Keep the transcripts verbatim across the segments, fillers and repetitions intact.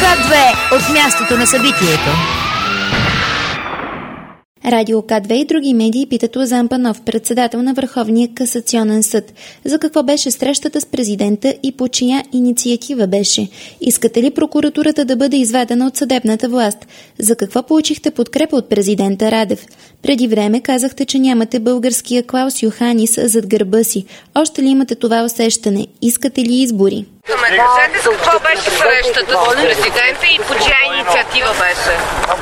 К две от мястото на събитието. Радио К две и други медии питат Лозан Панов, председател на Върховния касационен съд. За какво беше срещата с президента и по чия инициатива беше? Искате ли прокуратурата да бъде извадена от съдебната власт? За какво получихте подкрепа от президента Радев? Преди време казахте, че нямате българския Клаус Йоханис зад гърба си. Още ли имате това усещане? Искате ли избори? Кажете с какво беше срещата с президента и по чия инициатива беше?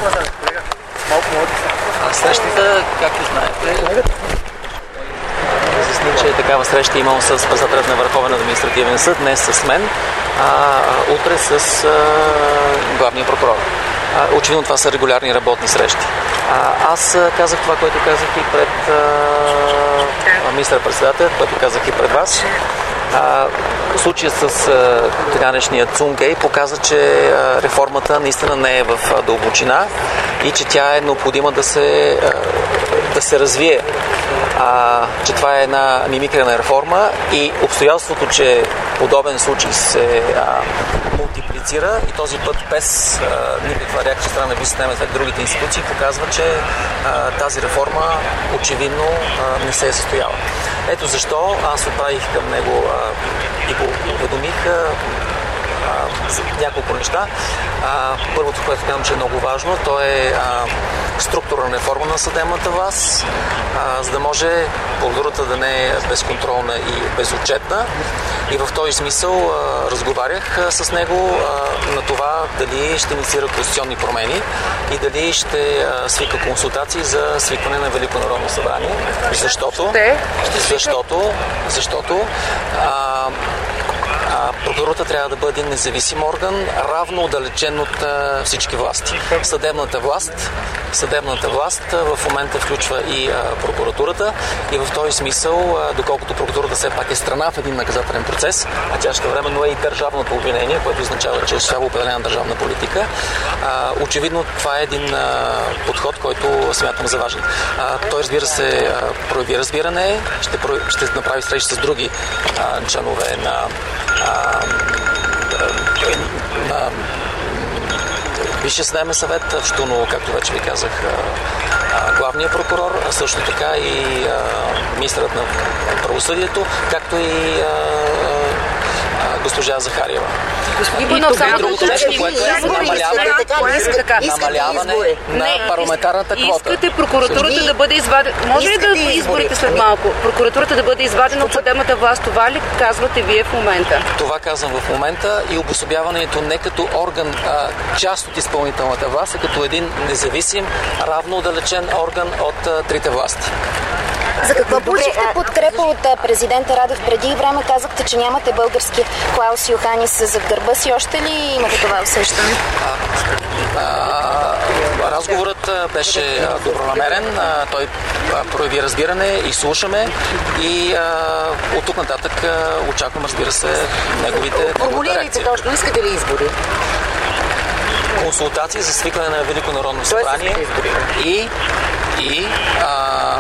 Срещата, както знаете, разясни, че такава среща имам с председателят на Върховен административен съд, днес с мен, а утре с а, главния прокурор. А, очевидно това са регулярни работни срещи. А, аз казах това, което казах и пред министър-председателя, което казах и пред вас. А, случая с а, така наречения Цумгейт показа, че а, реформата наистина не е в а, дълбочина и че тя е необходима да се, а, да се развие. А, че това е една мимикрена реформа и обстоятелството, че подобен случай се а, мултиплицира и този път без а, никаква реакция страна на висшите и другите институции показва, че а, тази реформа очевидно а, не се е състояла. Ето защо аз отправих към него а, и го уведомих а, за няколко неща. А, първото, което казвам, че е много важно, то е а, структурна реформа на съдебната власт, а, за да може прокуратурата да не е безконтролна и безотчетна. И в този смисъл а, разговарях а, с него а, на това дали ще инициира конституционни промени и дали ще а, свика консултации за свикване на Велико народно събрание. Защото, защото, защото а, прокуратурата трябва да бъде независим орган, равно отдалечен от а, всички власти. Съдебната власт, съдебната власт а, в момента включва и а, прокуратурата и в този смисъл, а, доколкото прокуратурата все пак е страна в един наказателен процес, а тя ще временно е и държавното обвинение, което означава, че осъществява определена държавна политика. А, очевидно това е един а, подход, който смятам за важен. А, той, разбира се, а, прояви разбиране, ще, про... ще направи срещи с други а, членове на на Висшия съдебен съвет, включително, както вече ви казах, главния прокурор, а също така и министърът на правосъдието, както и госпожа Захариева. Господин Панов, само другото нещо, което е намаляване на парламентарната квота. Искате прокуратурата да бъде извадена. Може ли да изборите след малко? Прокуратурата да бъде извадена от съдебната власт. Това ли казвате вие в момента? Това казвам в момента и обособяването не като орган, а част от изпълнителната власт, а като един независим, равно отдалечен орган от а, трите власти. За какво получихте подкрепа от президента Радев? Преди време казахте, че нямате български Клаус Йоханис зад гърба си. Още ли имате това усещане? А, а, разговорът беше добронамерен. А, той а, прояви разбиране и слушаме и а, от тук нататък а, очаквам, разбира се, неговите формулирайте точно. Искате ли избори? Консултации за свикване на Велико народно събрание и, и а,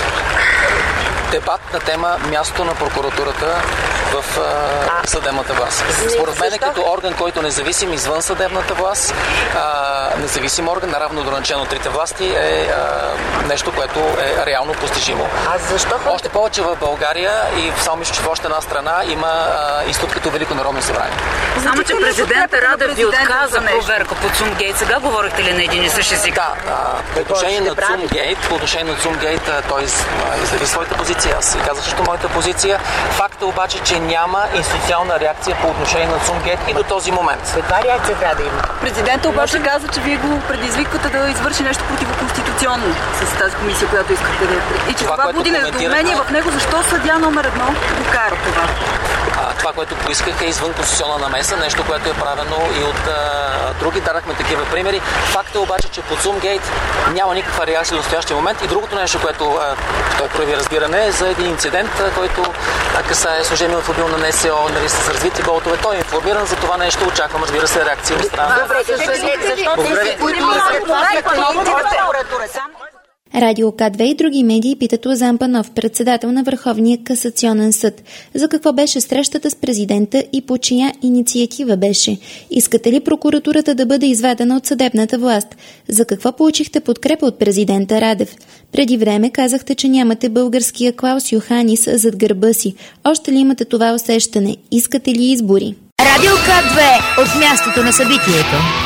дебат на тема място на прокуратурата в а, съдебната власт. Според мен, като орган, който е независим извън съдебната власт, а, независим орган, наравно доначен от трите власти, е а, нещо, което е реално постижимо. А защо? Още повече в България и само мисля, че в още една страна има а, институт като Велико народно събрание. Само, че президента Радев ви отказа проверка по Цумгейт. Сега говорихте ли на един и същи език? Да, по отношение на Цумгейт, по отношение на Цумгейт, той изяви своята позиция. Аз си казах също моята позиция. Факт е обаче, че няма институционална реакция по отношение на Цумгейт и до този момент. Каква реакция трябва да има? Президентът обаче каза, че вие го предизвиквате да извърши нещо противоконституционно с тази комисия, която искате да... И че това, това буди недоумение в него, защо съдия номер едно го кара това? А, това, което поисках, е извън конституционна намеса, нещо, което е правено и от а, други. Дарахме такива примери. Факт е обаче, че по Цумгейт няма никаква реакция до настоящия момент. И другото нещо, което а, той прояви разбиране, е за един инцидент, а, който а, касае служебния автомобил на НСО, нали, с развити болтове. Той е информиран за това нещо. Очаквам, разбира се, реакция от страна. Добре, защо те си Радио К две и други медии питат Лозан Панов, председател на Върховния касационен съд. За какво беше срещата с президента и по чия инициатива беше? Искате ли прокуратурата да бъде извадена от съдебната власт? За какво получихте подкрепа от президента Радев? Преди време казахте, че нямате българския Клаус Йоханис зад гърба си. Още ли имате това усещане? Искате ли избори? Радио К две от мястото на събитието.